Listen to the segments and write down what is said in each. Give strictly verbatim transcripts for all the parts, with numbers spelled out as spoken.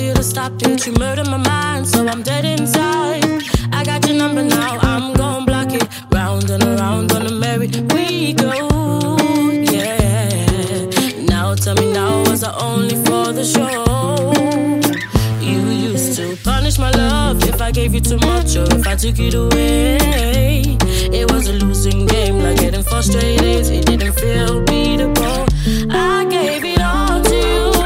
you to stop it. You murder my mind, so I'm dead inside. I got your number now, I'm gon' block it. Round and around on the merry we go. Yeah. Now tell me now, was I only for the show? You used to punish my love if I gave you too much or if I took it away. It was a losing game, like getting frustrated. It didn't feel beatable. I gave it all to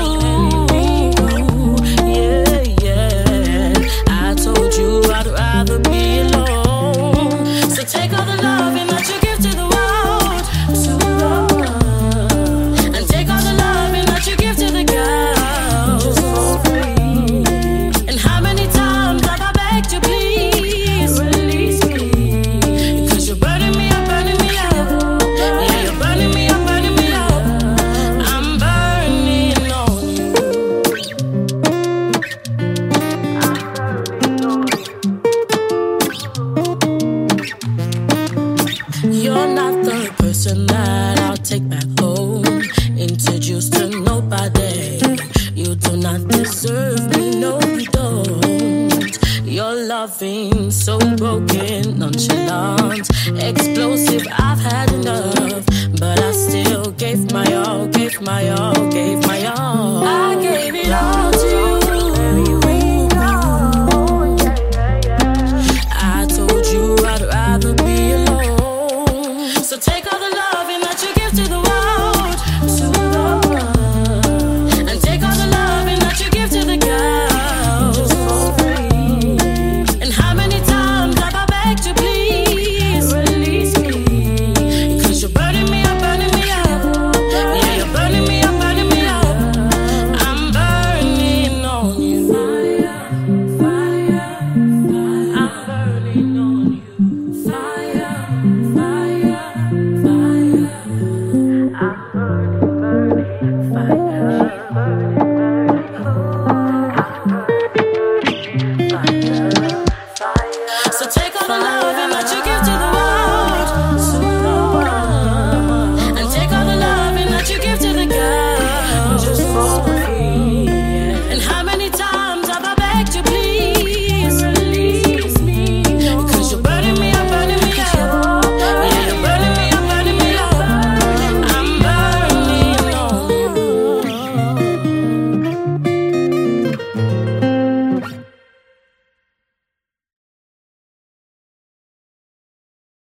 you. Yeah, yeah. I told you I'd rather be alone. So take all the loving that you give to the world, to the world, and take all the loving that you give to the girls, just for free. And how many times have I begged you, please release me? Cause you're burning me up, burning me up. Yeah, you're burning me up, burning me up. I'm burning on you. You're not the person that I'll take back home, introduce to nobody. You do not deserve me, no you don't. Your loving so broken, nonchalant, explosive, I've had enough. But I still gave my all, gave my all, gave my all. I gave it all